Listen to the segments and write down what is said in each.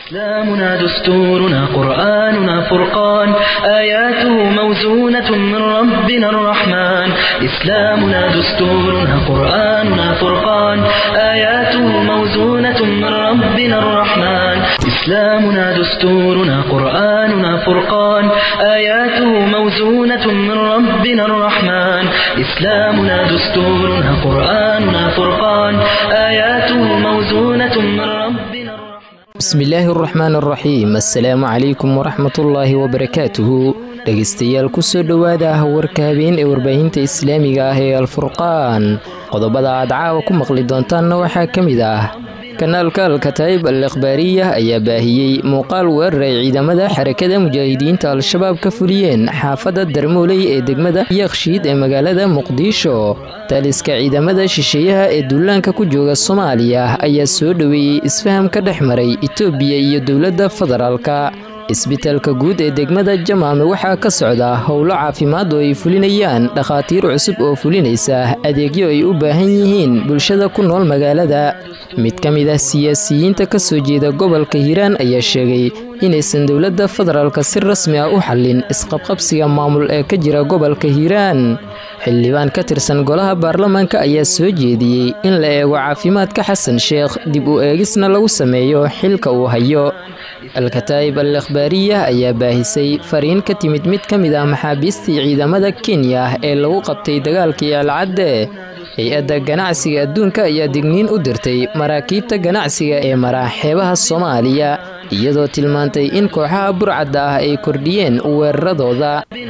إسلامنا دستورنا قرآننا فرقان آياته موزونة من ربنا الرحمن إسلامنا دستورنا قرآننا فرقان آياته موزونة من ربنا الرحمن إسلامنا دستورنا قرآننا فرقان آياته موزونة من ربنا الرحمن إسلامنا دستورنا قرآننا فرقان آياته موزونة من ربنا الرحمن بسم الله الرحمن الرحيم السلام عليكم ورحمة الله وبركاته dhegeystayaal kusoo dhawaada warka habeen ee warbaahinta islaamiga ah ee alfurqaan qodobada aad caawa ku maqli doontaanna waxaa ka mid ah kanaalka alkataib al-ikhbaariya ayaa baahiyey muuqaal weerar ay ciidamada xarakada mujaahidiinta al-shabaab ka fuliyeen xaafadda darmooley ee degmada yakshiid ee magaalada muqdisho taliska ciidamada shisheeyaha ee duulaanka ku jooga Soomaaliya ayaa soo dhaweeyay isfaham ka dhex maray Itoobiya iyo dowladda federaalka isbitaalka guud ee degmada Jamaame waxaa ka socda howlo caafimaad oo ay fulinayaan dhakhaatiir cusub oo fulinaysa adeegyo ay u baahan yihiin bulshada ku nool magaalada mid ka mid ah siyaasiyiinta ka soo jeeda gobolka Hiiraan ayaa sheegay inaysan dowladda federaalka si rasmi ah u xallin isqabqabsiga maamul ee ka jira gobolka Hiiraan xildhibaan ka tirsan golaha baarlamaanka ayaa soo jeediyay in la eego caafimaadka Xasan Sheekh dib u eegisna lagu sameeyo xilka uu hayo الكتائب الإخبارية ayaa baahisay fariin ka timid mid ka mid ah maxaabiistii ciidamada Kenya ee lagu qabtay dagaalkii Al-Cadde hay-adda ganacsiga adduunka ayaa digniin u dirtay maraakiibta ganacsiga ee mara xeebaha Soomaaliya iyadoo tilmaantay in kooxaha burcadda ah ay kordhiyeen weeraradooda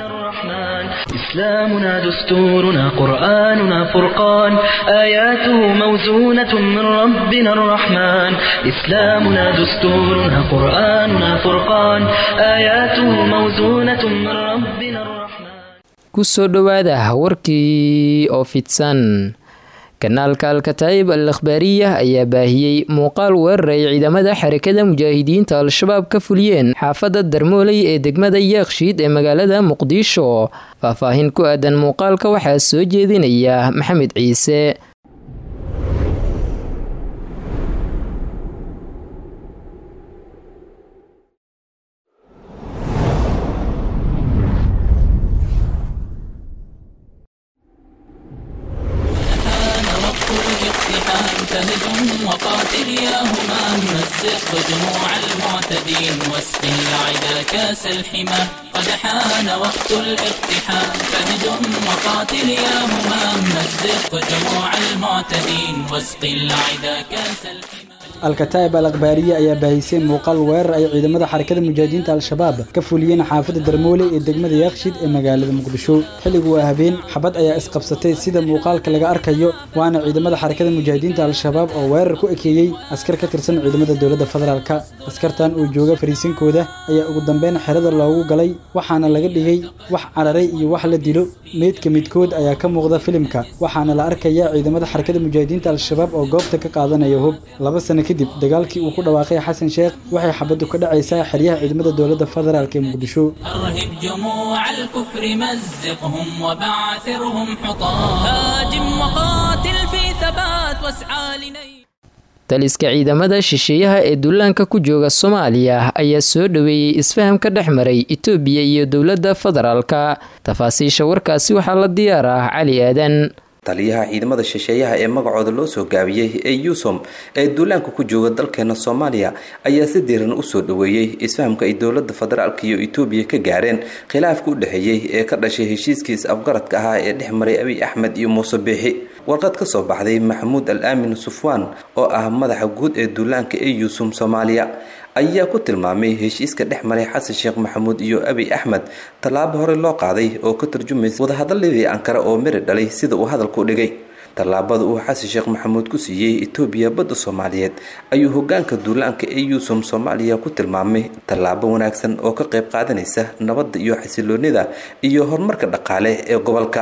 إسلامنا دستورنا قرآننا فرقان آياته موزونة من ربنا الرحمن إسلامنا دستورنا قرآننا فرقان آياته موزونة من ربنا الرحمن kusoo dhawaada warkii oo fidsan kanaalka alkataib al-ikhbaariya ayaa baahiyey muuqaal weerar ay ciidamada xarakada mujaahidiinta al-shabaab ka fuliyeen xaafadda darmooley ee degmada yakshiid ee magaalada muqdisho faahfaahin ku aadan muuqaalka waxaa soo jeedinaya maxamed ciise وقاتل يا همام مزق جموع المعتدين واسقي العدا كاس الحمى قد حان وقت الاقتحام فهجم وقاتل يا همام مزق جموع المعتدين واسقي العدا كاس الحمى الكتائب الإخبارية ayaa baahisay muuqaal weerar ay ciidamada xarakada mujaahidiinta al-shabaab ka fuliyeen xaafadda darmooley ee degmada yakshiid ee magaalada muqdisho xilligu waa habeen xabad ayaa isqabsatay sida muuqaalka laga arkayo waana ciidamada xarakada mujaahidiinta al-shabaab oo weerar ku ekeeyay askar ka tirsan ciidamada dowladda federaalka askartan oo jooga fariisinkooda ayaa ugu dambeyn xerada loogu galay waxaana laga dhigay wax cararay iyo wax la dilo meedka midkood ayaa ka muuqda filimka waxaana la arkayaa ciidamada xarakada mujaahidiinta al-shabaab oo goobta ka qaadanaya hub 2 sano kadib dagaalkii uu ku dhawaaqay Xasan Sheekh waxay xabadu ka dhacaysaa xiriyaha ciidamada dowladda federaalka ee Muqdisho arhib jumuuc al-kufr mazqhum wa ba'thirhum hutaa hajim wa qatil fi thabat was'a linay taliska ciidamada shisheeyaha ee duulaanka ku jooga Soomaaliya ayaa soo dhaweeyay isfaham ka dhex maray Itoobiya iyo dowladda federaalka tafaasiisha warkaasi waxaa la diyaaraa Cali Aadan taliyaha ciidamada shisheeyaha ee magacooda loo soo gaabiyay ee USOM ee duulaanka ku jooga dalkeena Soomaaliya ayaa si diiran u soo dhaweeyay isfahamka ay dowladda federaalka iyo Itoobiya ka gaareen khilaafka u dhaxeeyay ee ka dhashay heshiiskiis afgaradka ahaa ee dhex maray Abiy Ahmed iyo Muuse Biixi warqad ka soo baxday Maxamuud Al-Aamin Sufwaan oo ah madaxa guud ee duulaanka ee USOM Soomaaliya ayaa ku tilmaamay heshiiska dhex maray Xasan Sheekh Maxamuud iyo Abiy Ahmed talaabo hore loo qaaday oo ka tarjumaysa wadahadaladii Ankara oo miri dhalay sida uu hadalku dhigay talaabada uu Xasan Sheekh Maxamuud ku siiyay Itoobiya badda Soomaaliyeed ayuu hoggaanka duulaanka ee USOM Soomaaliya ku tilmaamay talaabo wanaagsan oo ka qayb qaadanaysa nabadda iyo xasiloonida iyo horumarka dhaqaale ee gobolka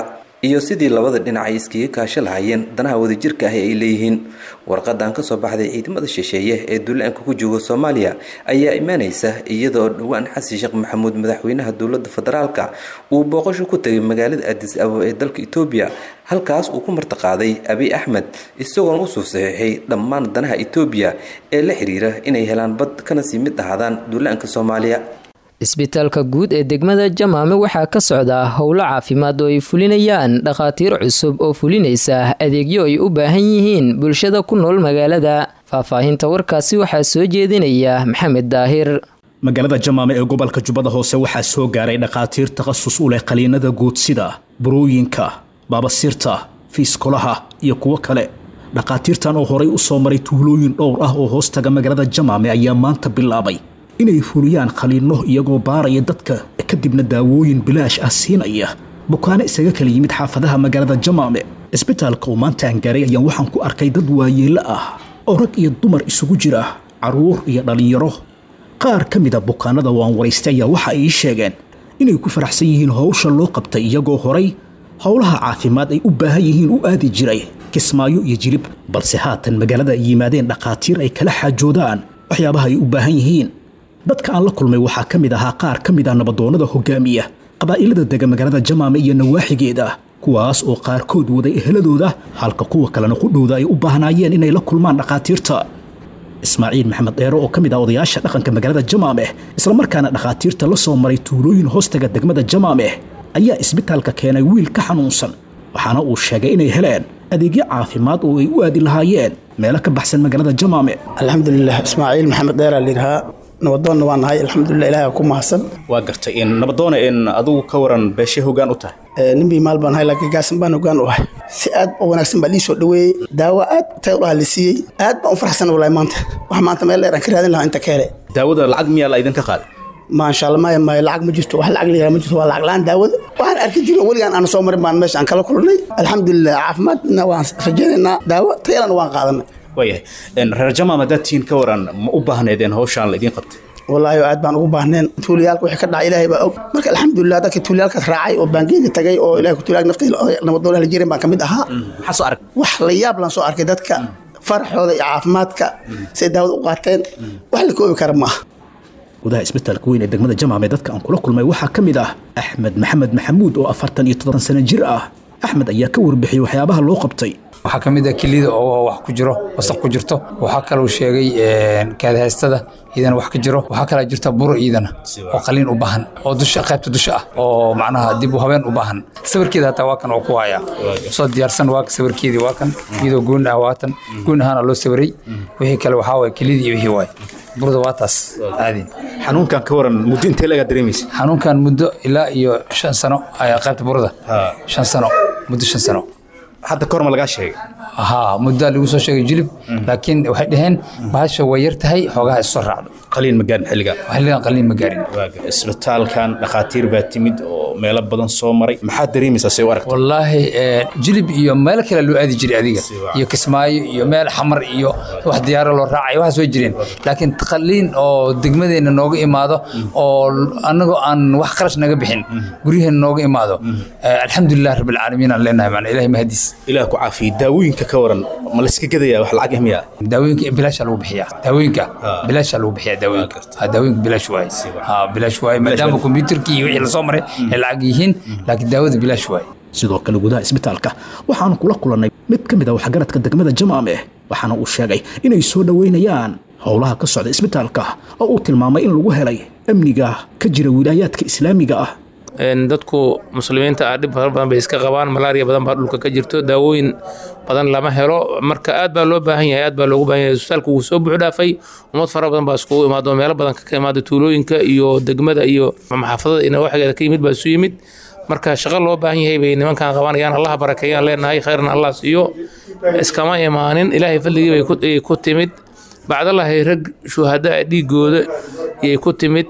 iyo sidii labada dhinac ay iskaga kaasho lahaayeen danaha wadajirka ah ee ay leeyihiin. warqadan ka soo baxday ciidamada shisheeye ee duulaanka ku jooga Soomaaliya ayaa imaanaysa iyadoo dhawaan Xasan Sheekh Maxamuud madaxweynaha dowladda federaalka uu booqasho ku tagay magaalada Addis Ababa ee dalka Itoobiya, halkaas uu ku martaqaaday Abiy Ahmed isagoo u soo saxiixay dhammaan danaha Itoobiya ee la xiriira inay helaan bad kana sii mid ahaadaan duulaanka Soomaaliya. isbitaalka guud ee degmada Jamaame waxaa ka socda howlo caafimaad oo ay fulinayaan dhaqaatiir cusub oo fulinaysa adeegyo ay u baahan yihiin bulshada ku nool magaalada. faahfaahinta warkaasi waxaa soo jeedinaya Maxamed Daahir. magaalada Jamaame ee gobolka Jubbada Hoose waxaa soo gaaray dhaqaatiir takhasus u leh qaliinada guud sida burooyinka, baabasiirta, fiiskolaha iyo kuwo kale. dhaqaatiirtan oo horay u soo maray tuulooyin dhowr ah oo hoostaga magaalada Jamaame ayaa maanta bilaabay inay fuliyaan qaliino iyagoo baaraya dadka kadibna daawooyin bilaash ah siinaya bukaano isaga kala yimid xaafadaha magaalada Jamaame. isbitaalka oo maanta aan gaaray ayaan waxaan ku arkay dad waayeelo ah oo rag iyo dumar isugu jira, caruur iyo dhalinyaro. qaar ka mid ah bukaanada waan waraystay ayaa waxa ay sheegeen inay ku faraxsan yihiin hawsha loo qabtay iyagoo horay howlaha caafimaad ay u baahan yihiin u aadi jiray Kismaayo iyo Jilib, balse haatan magaalada ay yimaadeen dhaqaatiir ay kala xaajoodaan waxyaabaha ay u baahan yihiin. dadka aan la kulmay waxaa ka mid ahaa qaar ka mid ah nabadoonnada hogaamiya qabaa'ilada dega magaalada Jamaame iyo nawaaxigeeda, kuwaas oo qaarkood waday eheladooda halka kuwa kalena ku dhowda ay u baahnaayeen inay la kulmaan dhaqaatiirta. Ismaaciil Maxamed Dheero oo ka mid ah odayaasha dhaqanka magaalada Jamaame isla markaana dhaqaatiirta la soo maray tuulooyin hoostaga degmada Jamaame ayaa isbitaalka keenay wiil ka xanuunsan, waxaana uu sheegay inay heleen adeegyo caafimaad oo ay u aadi lahaayeen meelo ka baxsan magaalada Jamaame. alxamdulillaah Ismaaciil Maxamed Dheero liiraha nabadoonna waan nahay alxamdulillaah ilaahay ku mahadsan. waa gartay in nabadoona in adigu ka waran beeshe hogaan u tahay nimbi maal baan hay laakiin gaasan baan hogaan u ahay si aad u wanaagsan baa lii soo dhaweeyay daawo aad tayo u halisiiyay aad baan u faraxsan walaay maanta wax maanta meel dheer aan ka raadin lahaa inta kale daawada lacag miyaa la idin ka qaaday ما شاء الله ما لعق مجلس واحد لعق لي مجلس ولا لعق لان داود واحد أركض ولي أنا صومر ما مش عن كلا كلني الحمد لله عافمت نوان رجعنا داود تيران وان قادنا وياه إن رجما مدتين كوران مؤبهن إذن هوشان الذين قط والله عاد بان أوبهنين توليالك وحكنا إلهي بقى مرك الحمد لله ذاك توليالك راعي وبانجين تجاي أو إلهي توليالك نفتي نمضوا له الجيران بان كمد أها حصو أرك وحلياب لان سو أرك ذاتك فرح هذا عافمتك سيد داود وقاتين وحلكوا بكرمه gudaha isbitaalka weyn ee degmada Jamaame dadka aan kula kulmay waxaa ka mid ah Axmed Maxamed Maxamuud oo 47 sano jir ah. Axmed ayaa ka warbixiyay waxyaabaha loo qabtay. waxaa ka mid ah kilida oo wax ku jiro wasaq ku jirto, waxaa kale uu sheegay kaadhaystada idan wax ka jiro, waxaa kale jirta buro iidana oo qaliin u baahan oo dusha qaybta dusha ah oo macnaha dib u habeen u baahan. sawirkeeda hata waa kan oo ku haya soo diyaarsan waa sawirkeedii waa kan iyadoo goon ah waatan goon ahaan loo sawiray wixii kale waxaa way kilidii iyo wixii way burada waa taas aadin. xanuunkan ka waran muddo intee laga dareemaysa? xanuunkan muddo ilaa iyo 5 sano ayaa qaybta burada 5 sano muddo 5 sano hadda korma laga sheegay muddo lagu soo sheegay Jilib laakiin waxay dhaheen baasha way yartahay xogaha isoo raacdo qaliin ma gaarin xilliga qaliin ma gaarin. isbitaalkan dhaqaatiir baa timid oo meelo badan soo maray maxaa dareemaysaa soo aragtay? wallahi Jilib iyo meel kale loo aadi jiray adiga iyo Kismaayo iyo meel xamar iyo wax diyaar loo raacay waxa soo jireen laakiin qaliin oo degmadeena nooga imaado oo anagu aan wax qarash naga bixin gurigeena nooga imaado alxamdulillah rabbil caalamiin aan leenahay macna ilaahay mahadis ilaahay ku caafiyo. daawooyinka ka waran ma la iska gadaya wax lacag ahmiya? daawooyinka bilaash lagu bixiyaa daawooyinka bilaash lagu bixiyaa daawooyinka bilaash waay bilaash waay maadaama kombiyuutarkii iyo wixii la soo maray lacag yihiin laakiin daawada bilaash waay. sidoo kale gudaha isbitaalka waxaan kula kulannay mid ka mid ah waxgaradka degmada Jamaame waxaana uu sheegay inay soo dhaweynayaan howlaha ka socda isbitaalka oo uu tilmaamay in lagu helay amniga ka jira wilaayaadka islaamiga ah. dadku muslimiinta ah dhib badan bay iska qabaan, malaariya badan baa dhulka ka jirto, daawooyin badan lama helo, marka aad baa loo baahan yahay, aad baa loogu baahan yahay. isbitaalku wuu soo buux dhaafay, ummad fara badan baa iskugu imaado, meelo badan ka imaado, tuulooyinka iyo degmada iyo maxaafadada ina waxgeeda ka yimid baa isu yimid, marka shaqo loo baahan yahay bay nimankan qabanayaan. Allah barakeeyaan leenahay, khayrna Allah siiyo. iskama imaanin, ilaahay fadligii bay ku timid, bacdallahi rag shuhada dhiigooda ayay ku timid.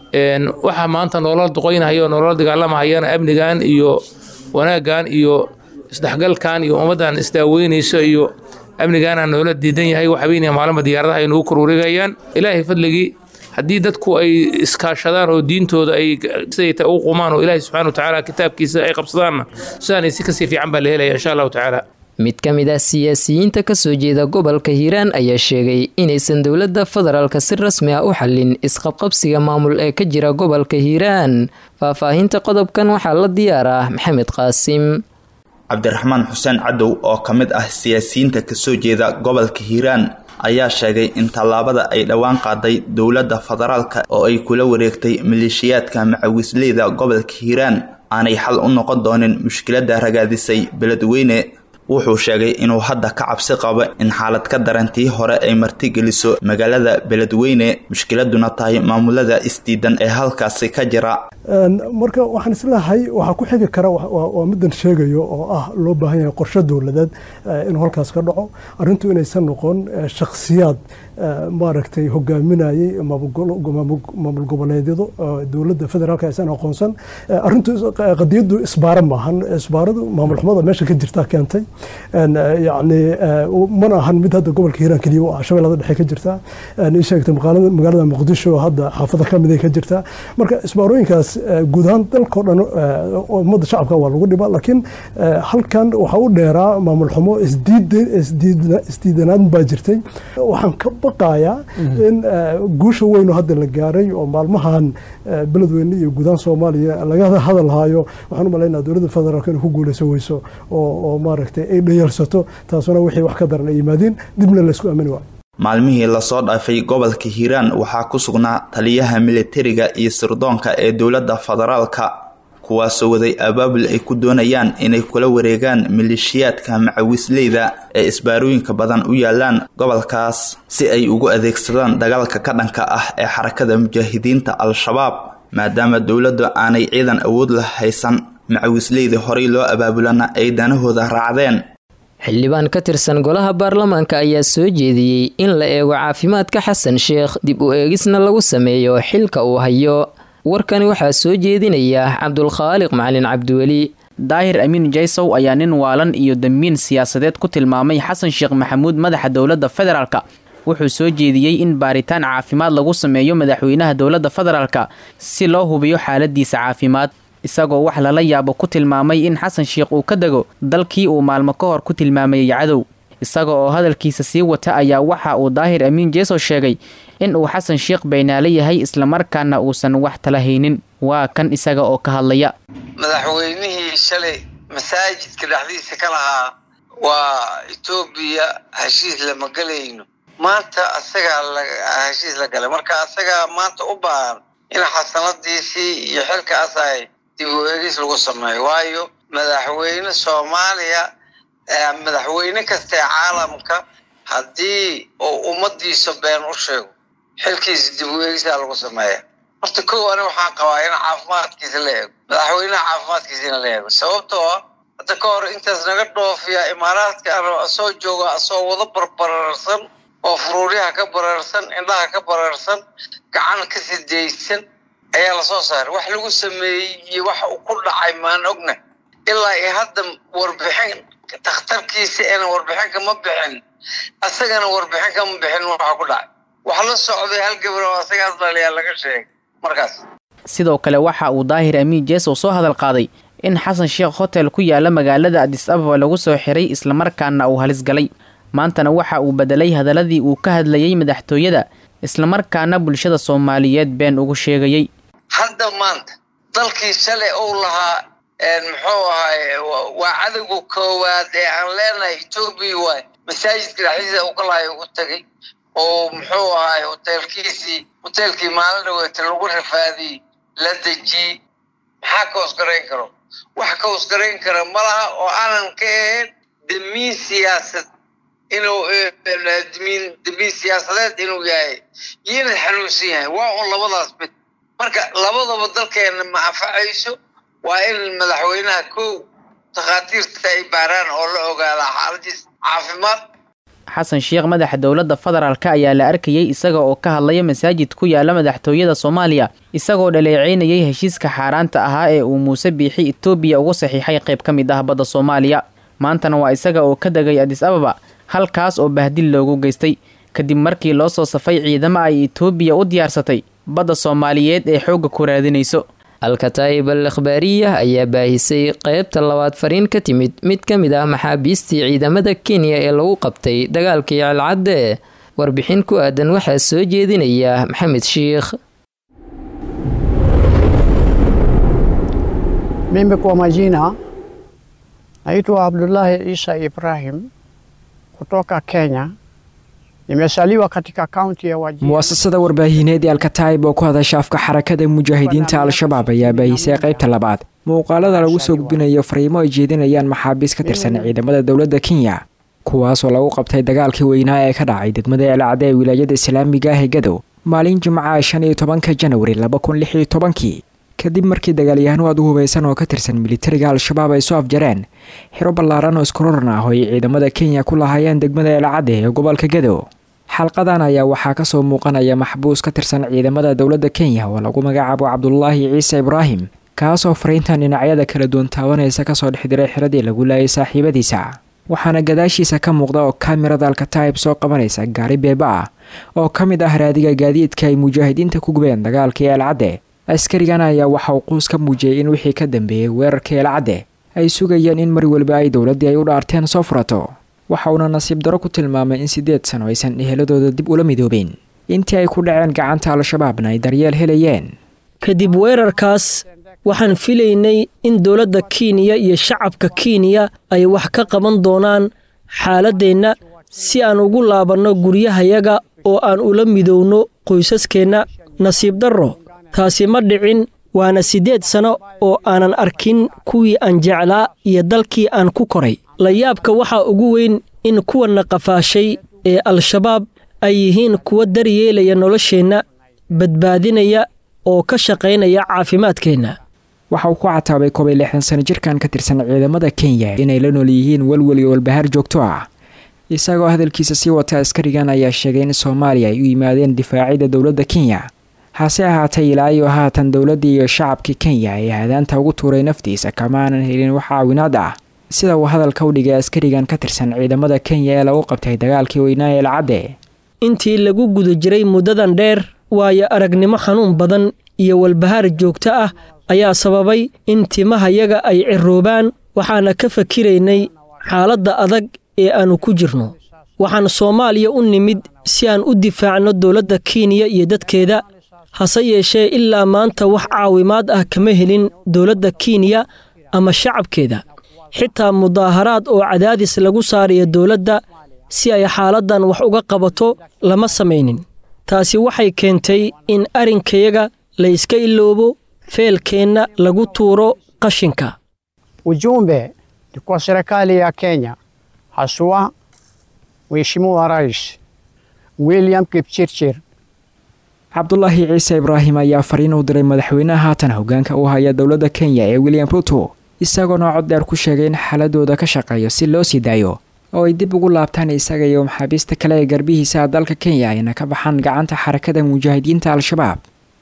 waxa maanta nolol duqeynayo nolol dagaalamahayana amnigan iyo wanaagan iyo isdhaxgalkan iyo ummadan isdaaweynayso iyo amnigan nolol diidan yahay wax weyn maalmo diyaaradaha inuu ku ruurigayaan. ilaahay fadligii haddii dadku ay iskaashadaan oo diintooda ay siday u qumaan oo ilaahay subxaana watacaala kitaabkiisa ay qabsadaanna sidaan si kasii fiican baa la helaya insha allahu tacaala. mid ka mid ah siyaasiyiinta ka soo jeeda gobolka hiiraan ayaa sheegay inaysan dowladda federaalka si rasmi ah u xallin isqabqabsiga maamul ee ka jira gobolka hiiraan. faahfaahinta qodobkan waxaa la diyaaraa maxamed qaasim. cabdiraxmaan xuseen cadow oo ka mid ah siyaasiyiinta ka soo jeeda gobolka hiiraan ayaa sheegay in tallaabada ay dhowaan qaaday dowladda federaalka oo ay kula wareegtay maleeshiyaadka macawisleyda gobolka hiiraan aanay xal u noqon doonin mushkiladda ragaadisay beledweyne. wuxuu sheegay inuu hadda ka cabsi qabo in xaalad ka darantii hore ay martigeliso magaalada beledweyne, mushkiladuna tahay maamulada isdiidan ee halkaasi ka jira. marka waxaan islahay waxaa ku xigi kara waa middan sheegayo oo ah loo baahan yahay qorshe dowladeed inuu halkaas ka dhaco, arrintu inaysan noqon shakhsiyaad maaragtay hogaaminayay maamul goboleedyadu dowladda federaalka aysan aqoonsan. arrintu qadiyadu isbaaro maahan, isbaaradu maamul xumada meesha ka jirta keentay. يعني mana ahan mid hadda gobolka hiiraan kaliya oo shabeellada dhexe ka jirta in sheegtay magaalada muqdisho hadda xaafada ka mid ah ka jirta. marka isbaarooyinkaas guud ahaan dalka oo dhan ummadda shacabka waa lagu dhibaa, laakiin halkan waxa u dheeraa maamul xumo isdiidanaan baa jirtay. waxaan ka baqayaa in guusha weyn oo hadda la gaaray oo maalmahan beledweyne iyo guud ahaan Soomaaliya laga hadalhayo, waxaan u maleynayaa dowladda federaalka inay ku guuleyso weyso oo maaragtay ay dhayalsato, taasuna wixii wax ka daran ay yimaadeen dibna la isku aamini waayo. maalmihii lasoo dhaafay gobolka hiiraan waxaa ku sugnaa taliyaha militariga iyo sirdoonka ee dowladda federaalka, kuwaasoo waday abaabul ay ku doonayaan inay kula wareegaan maleeshiyaadka macawisleyda ee isbaarooyinka badan u yaalaan gobolkaas si ay ugu adeegsadaan dagaalka ka dhanka ah ee xarakada mujaahidiinta al-shabaab, maadaama dowladdu aanay ciidan awood la haysan. macawisleyda horey loo abaabulana ay danahooda raacdeen. xildhibaan ka tirsan golaha baarlamaanka ayaa soo jeediyey in la eego caafimaadka xasan sheekh, dib u eegisna lagu sameeyo xilka uu hayo. warkani waxaa soo jeedinaya cabdulkhaaliq macalin cabdiweli. daahir amiin jaysow ayaa nin waalan iyo damiin siyaasadeed ku tilmaamay xasan sheekh maxamuud madaxa dowladda federaalka. wuxuu soo jeediyey in baaritaan caafimaad lagu sameeyo madaxweynaha dowladda federaalka si loo hubiyo xaaladiisa caafimaad, isagoo wax lala yaabo ku tilmaamay in xasan sheekh uu ka dego dalkii uu maalmo ka hor ku tilmaamayay cadow. isaga oo hadalkiisa sii wata ayaa waxa uu daahir amiin jaysow sheegay in uu xasan sheekh baynaale yahay islamarkaana uusan wax tala haynin. waa kan isaga oo ka hadlaya. madaxweynihii shalay masaajidka dhexdiisa ka lahaa waa Itoobiya heshiis lama galayno, maanta asagaa heshiis la galay. marka asagaa maanta u baahan in xasanadiisii iyo xilkaas ay dib u eegis lagu sameeyo, waayo madaxweyne Soomaaliya madaxweyne kasta caalamka haddii uu ummadiisa been u sheego xilkiisa dib u eegis lagu sameeyo. horta koow ani waxaan qabaa in caafimaadkiisa la eego, madaxweynaha caafimaadkiisa la eego, sababtoo ah hadda ka hor intaas naga dhoofiya imaaraadka soo jooga soo wada barbararsan oo furuuriyaha ka bararsan, indhaha ka bararsan, gacan ka sidaysan ayaa la soo saaray. wax lagu sameeyey iyo wax uu ku dhacay maan ogna ilaa ay hadda warbixin takhtarkiisa inaan warbixin kama bixin, asagana warbixin kama bixin waxa ku dhacay. wax la socday hal gabar oo asagaas dhaliya laga sheegay markaas. sidoo kale waxa uu daahir amiin jaysow soo hadal qaaday in xasan sheekh hotel ku yaala magaalada Addis Ababa lagu soo xiray islamarkaana uu halis galay. maantana waxa uu bedelay hadaladii uu ka hadlayay madaxtooyada, islamarkaana bulshada Soomaaliyeed been ugu sheegayay. hadda maanta dalkii shalay uu lahaa muxuu ahay waa cadowga koowaad ee aan leenahay Itoobiya waay, masaajidka dhexdiisa uu ka lahay ugu tagay oo muxuu ahay hotelkii maalin dhaweeta lagu rafaadiyey la dejiyey. maxaa ka hoosgarayn karo? wax ka hoosgarayn kara malaha oo aanan ka ahayn damiin siyaasad inuu damiin siyaasadeed inuu yahay iyo inuu xanuunsan yahay. waa un labadaas mid. marka labadaba dalkeena ma anfacayso. waa in madaxweynaha kow takhaatiirta ay baaraan oo la ogaada xaaladiisa caafimaad. xasan sheekh madaxa dowladda federaalka ayaa la arkayay isaga oo ka hadlaya masaajid ku yaala madaxtooyada Soomaaliya, isagoo dhaleeceynayay heshiiska xaaraanta ahaa ee uu Muuse Biixi Itoobiya ugu saxiixay qayb ka mid ah badda Soomaaliya. maantana waa isaga oo ka degay Addis Ababa, halkaas oo bahdil loogu geystay. kadib markii loo soo safay ciidamo ay itoobiya u diyaarsatay badda soomaaliyeed ee xoogga ku raadinayso. Al-Kataa'ib al-Ikhbaariyah ayaa baahisay qaybta labaad fariin ka timid mid ka mid ah maxaabiistii ciidamada Kenya ee lagu qabtay dagaalkii Calcadde. Warbixin ku aadan waxaa soo jeedinaya Maxamed Sheikh. Mimi kwa majina naitwa Abdullahi Isa Ibrahim kutoka Kenya. Nimesaliwa katika kaunti ya Wajir. Muasasada warbaahineed ee Al-Kataa'ib oo ku hadasha afka xarakada mujaahidiinta Al-Shabaab ayaa baahisay qaybta labaad. Muuqaalada lagu soo gudbinayo fariimo ay jeedinayaan maxaabiis ka tirsan ciidamada dawladda Kenya, kuwaas oo lagu qabtay dagaalkii weynaa ee ka dhacay degmada Calcadde ee wilaayada Islaamiga ah ee Gadow maalin Jimcaha 15 January 2016. kadib markii dagaalyahanno aad u hubeysan oo ka tirsan militariga Al-Shabaab ay soo afjareen xiro ballaaran oo iskororna ah oo ay ciidamada Kenya ku lahaayeen degmada Calcadde ee gobolka Gadow. xalqadan ayaa waxaa ka soo muuqanaya maxbuus ka tirsan ciidamada dawladda Kenya oo lagu magacaabo Abdullahi Isa Ibrahim, kaasoo fariintan dhinacyada kala duwan taabanaysa ka soo dhexdiray xiradii lagu laayay saaxiibadiisa. waxaana gadaashiisa ka muuqda oo kaamirada Al-Kataa'ib soo qabanaysa gaari beeba ah oo ka mid ah raadiga gaadiidka ay mujaahidiinta ku gubeen dagaalkii Calcadde. askarigan ayaa waxa uu quus ka muujiyay in wixii ka dambeeyay weerarkii Calcadde ay sugayeen in mar walba ay dawladda ay u dhaarteen soo furato. waxa uu nasiib daro ku tilmaamay in 8 sano aysan eheladooda dib ula midoobeen intii ay ku dhaceen gacanta Al-Shabaabna ay daryeel helayeen. kadib weerarkaas waxaan filaynay in dawladda Kenya iyo shacabka Kenya ay wax ka qaban doonaan xaaladeenna si aan ugu laabanno guryahayaga oo aan ula midowno qoysaskeena. nasiib darro taasi ma dhicin, waana 8 sano oo aanan arkin kuwii aan jeclaa iyo dalkii aan ku koray. la yaabka waxaa ugu weyn in kuwana qafaashay ee Al-Shabaab ay yihiin kuwa daryeelaya nolosheenna, badbaadinaya oo ka shaqaynaya caafimaadkeenna. waxa uu ku cataabay 60 sano jirkan ka tirsan ciidamada Kenya inay la nool yihiin walwal iyo walbahaar joogto ah. isagoo hadalkiisa sii wata askarigan ayaa sheegay in Soomaaliya ay u yimaadeen difaacida dawladda Kenya, hase ahaatee ilaa iyo haatan dawladda iyo shacabka Kenya ay hadaanta ugu tuuray naftiisa kama aanan helin wax caawinaad ah. sida uu hadalka u dhigay askarigan ka tirsan ciidamada Kenya ee lagu qabtay dagaalkii weynaa ee Calcadde. intii lagu guda jiray muddadan dheer waayo aragnimo xanuun badan iyo walbahaar joogto ah ayaa sababay in timahayaga ay ciroobaan. waxaana ka fakiraynay xaaladda adag ee aanu ku jirno. waxaan Soomaaliya u nimid si aan u difaacno dawladda Kenya iyo dadkeeda, hase yeeshee ilaa maanta wax caawimaad ah kama helin dawladda Kenya ama shacabkeeda. xitaa mudaaharaad oo cadaadis lagu saarayo dawladda si ay xaaladdan wax uga qabato lama samaynin. taasi waxay keentay in arrinkayaga la iska iloobo, feelkeenna lagu tuuro qashinka. Ujumbe ni kwa serikali ya Kenya, haswa Mheshimiwa Rais William Kipchirchir. Abdullahi Isa Ibrahim ayaa fariin u diray madaxweynaha haatan hoggaanka u haya dawladda Kenya ee William Ruto, isagoo cod dheer ku sheegay in xaaladooda ka shaqeeyo si loo sii daayo oo ay dib ugu laabtaan isaga iyo maxaabiista kale ee garbihiisa dalka Kenya ayna ka baxaan gacanta xarakada mujaahidiinta Al-Shabaab.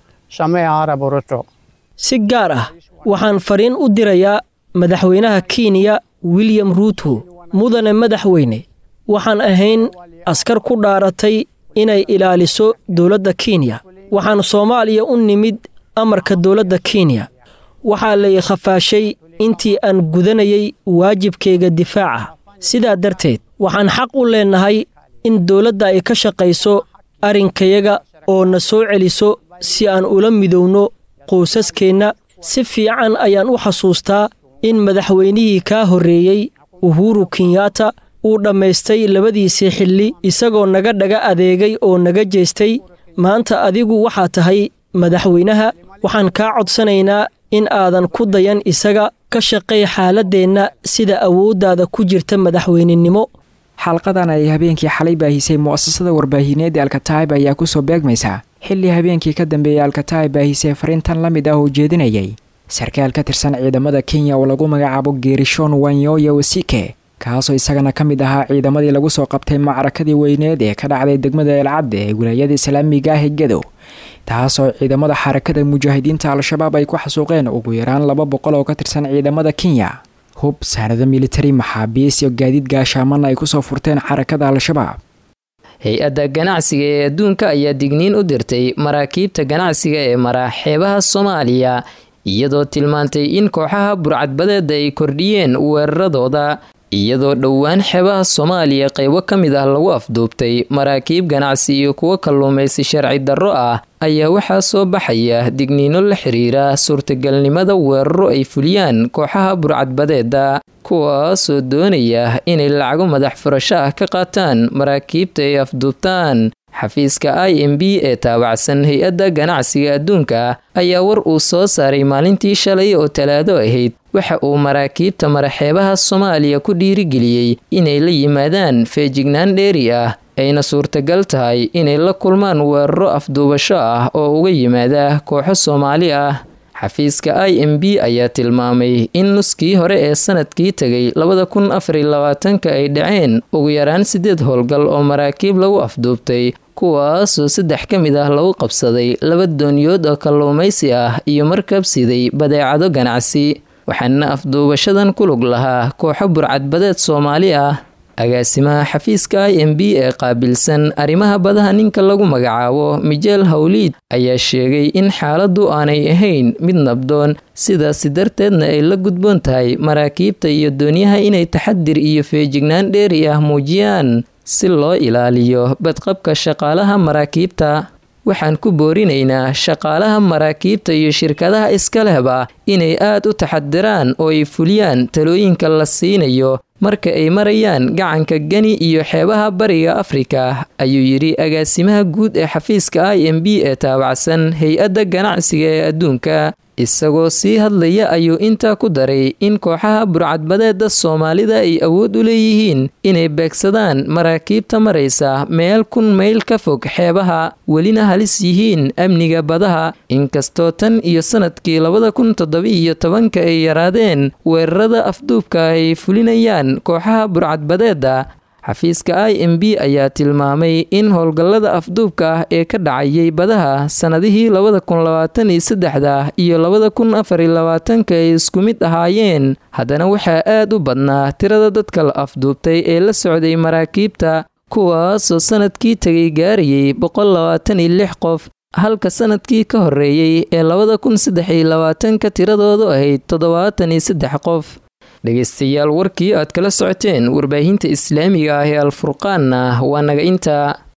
si gaar ah waxaan fariin u dirayaa madaxweynaha Kenya William Ruto. mudane madaxweyne, waxaan ahayn askar ku dhaaratay inay ilaaliso dawladda Kenya. waxaan Soomaaliya u nimid amarka dawladda Kenya. waxaa la khafaashay intii aan gudanayay waajibkayga difaaca. sidaa darteed waxaan xaq u leenahay in dawladda ay ka shaqayso arrinkayaga oo na soo celiso si aan ula midowno qoysaskeenna. si fiican ayaan u xasuustaa in madaxweynihii kaa horreeyey Uhuru Kenyatta uu dhammaystay 2 xilli isagoo naga dhaga adeegay oo naga jeestay. maanta adigu waxaa tahay madaxweynaha. waxaan kaa codsanaynaa in aadan ku dayan isaga, ka shaqay xaaladeenna sida awooddaada ku jirta madaxweynenimo. xalqadan ay habeenkii xalay baahisay muasasada warbaahineed Al-Kataa'ib ayaa ku soo beegmaysa xilli habeenkii ka dambeeyay Al-Kataa'ib baahisay fariintan la mid ah oo jeedinayay sarkaal ka tirsan ciidamada Kenya oo lagu magacaabo Gershon Wanyoya Wasike, kaasoo isagana ka mid ahaa ciidamadii lagu soo qabtay macrakadii weyneed ee ka dhacday degmada Calcadde ee wilaayada Islaamiga ah ee Gadow, taasoo ciidamada xarakada mujaahidiinta Al-Shabaab ay ku xasuuqeen ugu yaraan 200 oo ka tirsan ciidamada Kenya. hub, saanado militari, maxaabiis iyo gaadiid gaashaaman ay ku soo furteen xarakada Al-Shabaab. hay-adda ganacsiga ee adduunka ayaa digniin u dirtay maraakiibta ganacsiga ee mara xeebaha Soomaaliya iyadoo tilmaantay in kooxaha burcadbadeeda ay kordhiyeen weeraradooda iyadoo dhowaan xeebaha Soomaaliya qaybo ka mid ah lagu afduubtay maraakiib ganacsi iyo kuwa kalluumaysi sharci darro ah ayaa waxaa soo baxaya digniino la xiriira suurtagalnimada weeraro ay fuliyaan kooxaha burcadbadeeda kuwaasoo doonaya inay lacago madax furasho ah ka qaataan maraakiibta ay afduubtaan. xafiiska IMB ee taabacsan hay-adda ganacsiga adduunka ayaa war uu soo saaray maalintii shalay oo Talaado ahayd waxa uu maraakiibta maraxeebaha Soomaaliya ku dhiirigeliyey inay la yimaadaan feejignaan dheeri ah ayna suurtagal tahay inay la kulmaan weeraro afduubasho ah oo uga yimaada kooxo Soomaali ah. xafiiska IMB ayaa tilmaamay in nuskii hore ee sanadkii tagay 2024 ay dhaceen ugu yaraan 8 howlgal oo maraakiib lagu afduubtay kuwaasoo 3 ka mid ah lagu qabsaday 2 dooniyood oo kalluumaysi ah iyo markab siday badeecado ganacsi waxaana afduubashadan ku lug lahaa kooxo burcadbadeed Soomaali ah. agaasimaha xafiiska IMB ee qaabilsan arrimaha badaha ninka lagu magacaabo Michael Hawlid ayaa sheegay in xaaladdu aanay ahayn mid nabdoon sidaas darteedna ay la gudboon tahay maraakiibta iyo dooniyaha inay taxadir iyo feejignaan dheeri ah muujiyaan si loo ilaaliyo badqabka shaqaalaha maraakiibta. waxaan ku boorinaynaa shaqaalaha maraakiibta iyo shirkadaha iska lehba inay aad u taxadiraan oo ay fuliyaan talooyinka la siinayo marka ay marayaan gacanka Gani iyo xeebaha bariga Afrika, ayuu yiri agaasimaha guud ee xafiiska IMB ee taabacsan hay-adda ganacsiga ee adduunka. isagoo sii hadlaya ayuu intaa ku daray in kooxaha burcadbadeeda Soomaalida ay awood u leeyihiin inay beegsadaan maraakiibta maraysa meel 1,000 mayl ka fog xeebaha welina halis yihiin amniga badaha inkastoo tan iyo sanadkii 2017 ay yaraadeen weerarada afduubka ay fulinayaan kooxaha burcadbadeeda. xafiiska IMB ayaa tilmaamay in howlgallada afduubka ah ee ka dhacayay badaha sanadihii 2023 iyo 2024 ay isku mid ahaayeen haddana waxaa aad u badnaa tirada dadka la afduubtay ee la socday maraakiibta kuwaasoo sanadkii tagay gaarayay 126 qof halka sanadkii ka horeeyay ee 2023 tiradoodu ahayd 73 qof. dhegeystayaal warkii aad kala socoteen warbaahinta islaamiga ah ee Al Furqaanna waa naga inta